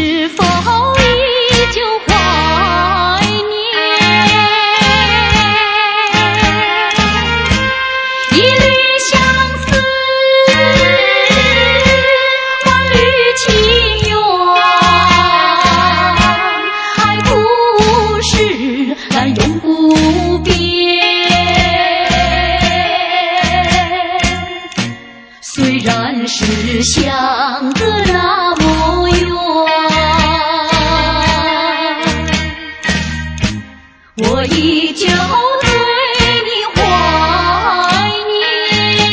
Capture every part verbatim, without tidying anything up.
是否依旧怀念一缕相思，万缕情缘？爱故事来永不变，虽然是相隔那么远，我依旧对你怀念。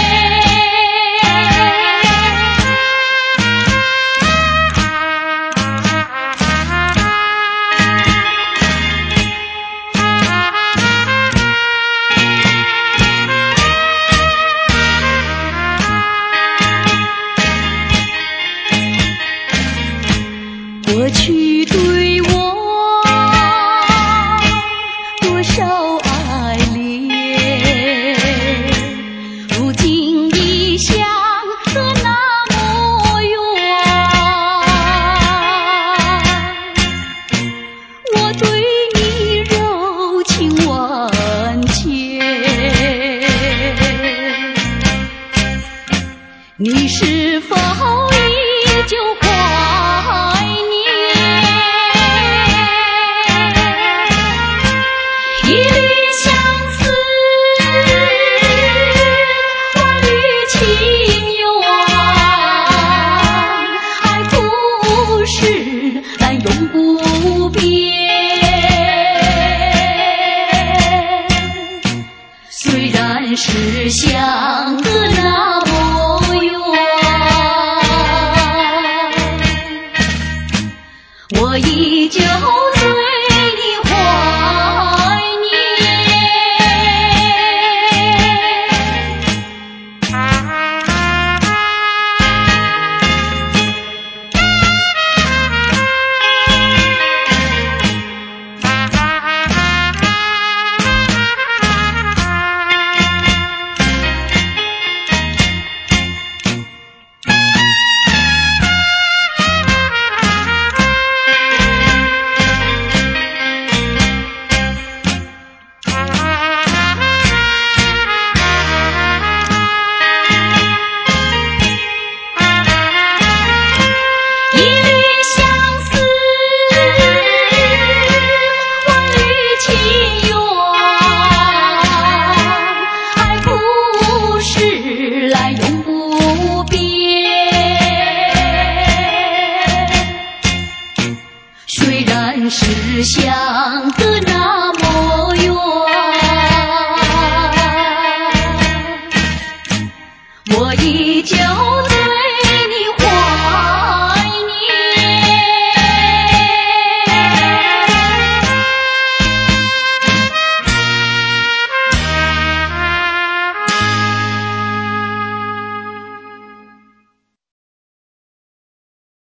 过去对我多少爱恋，如今已相隔那么远。我对你柔情万千，你是否依旧怀念一缕相思，万缕情缘？爱故事来永不变，虽然是相隔那么远，我依旧对你怀念。虽然是相隔